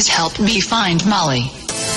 Please help me find Molly.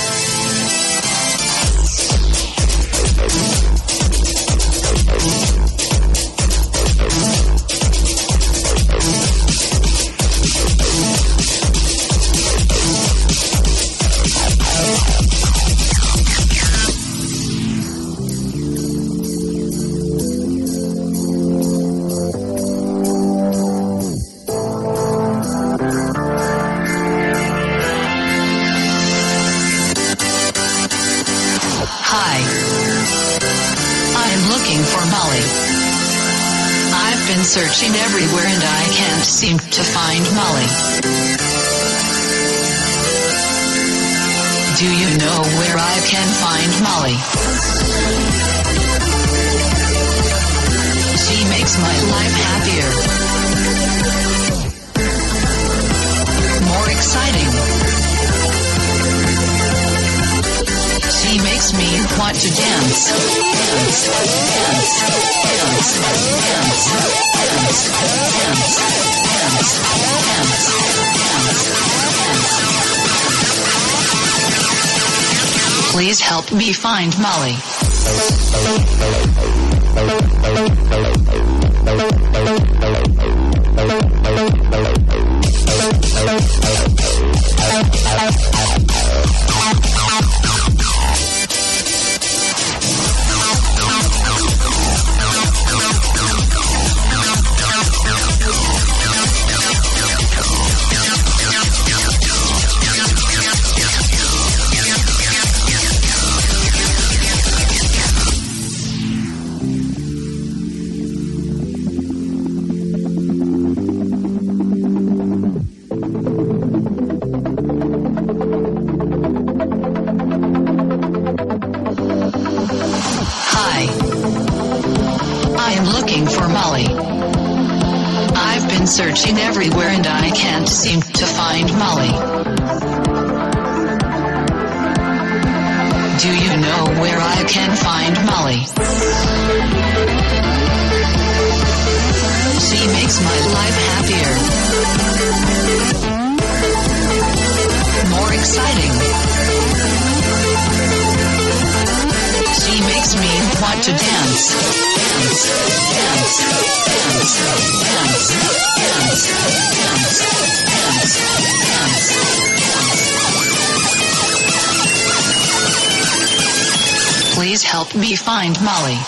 Hi. I'm looking for Molly. I've been searching everywhere and I can't seem to find Molly. Do you know where I can find Molly? She makes my life happier. More exciting. She makes me want to dance, dance, dance, dance, dance, dance, dance, dance, dance, dance. Please help me find Molly. Hi. I'm looking for Molly. I've been searching everywhere and I can't seem to find Molly. Do you know where I can find Molly? She makes my life happier. More exciting. She makes me want to dance, dance, dance, dance, dance, dance, dance, dance, dance. Please help me find Molly.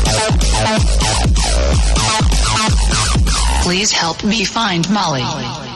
Please help me find Molly.